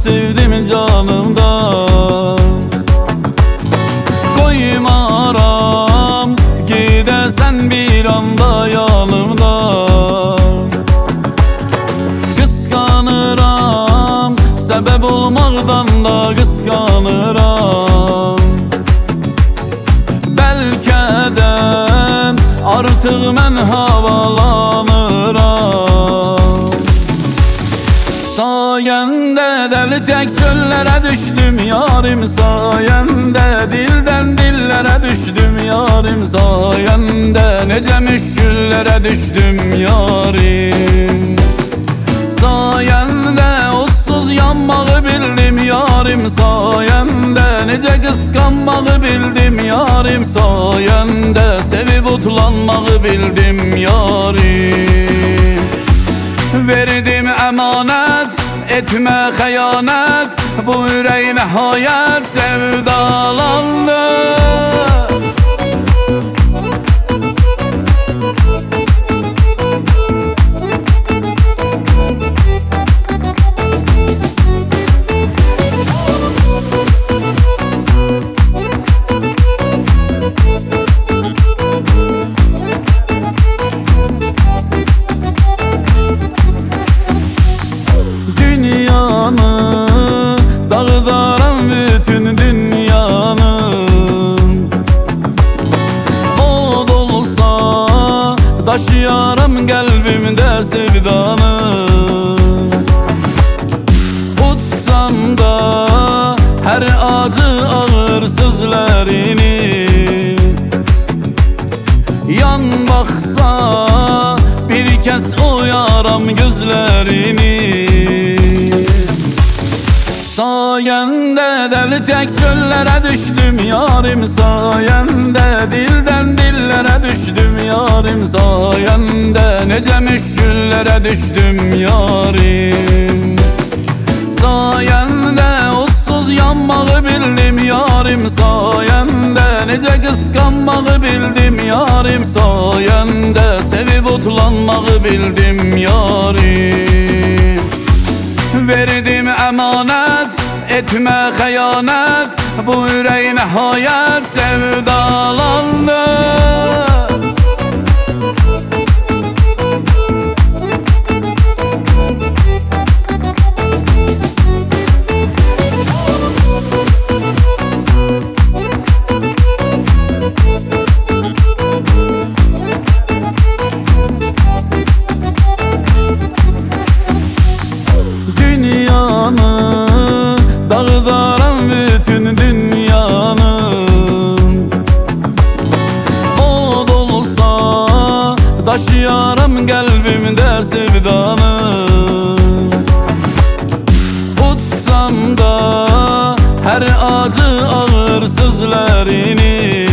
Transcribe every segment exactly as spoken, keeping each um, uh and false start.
sevdim canımdan. Koymaram gidesen bir anda yanımdan. Kıskanıram, sebep olmaktan da kıskanıram. Belki de artık mən havalanıram. Sayende deli tek çöllere düştüm yarim, sayende dilden dillere düştüm yarim, sayende nece müşküllere düştüm yarim. Sayende otsuz yanmağı bildim yarim, sayende nece kıskanmağı bildim yarim, sayende sevip utlanmağı bildim yarim. Verdim emanet, etme xəyanət, bu ürək nəhayət sevdalandı. Dağıdaram bütün dünyanın. O dolsa taşıyaram kalbimde sevdanı. Utsam da her acı ağır sözlerini, yan baksa bir kez oyaram gözlerini. Sayende deli tek çöllere düştüm yarim, sayende dilden dillere düştüm yarim, sayende nece müşküllere düştüm yarim. Sayende otsuz yanmağı bildim yarim, sayende nece kıskanmağı bildim yarim, sayende sevip utlanmağı bildim yarim. Verdim emanet, etme xəyanət, bu ürək nəhayət sevdalandı. Dağıdaram bütün dünyanın. O dolsa taşıyaram kalbimde sevdanı. Utsam da her acı ağır sözlerini,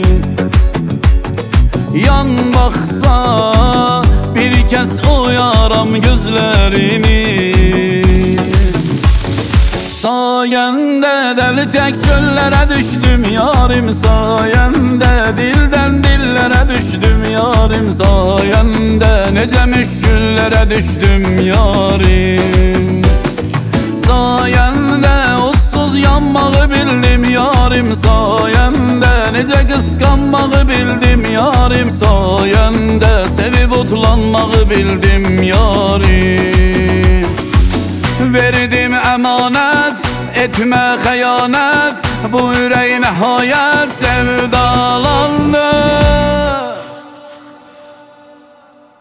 yan baksa bir kez oyaram gözlerini. Sayende deli tek çöllere düştüm yarim, sayende dilden dillere düştüm yarim, sayende nece müşküllere düştüm yarim. Sayende otsuz yanmağı bildim yarim, sayende nece kıskanmağı bildim yarim, sayende sevip utlanmağı bildim yarim. Verdim emanet, etme xəyanət, bu ürək nəhayət sevdalandı.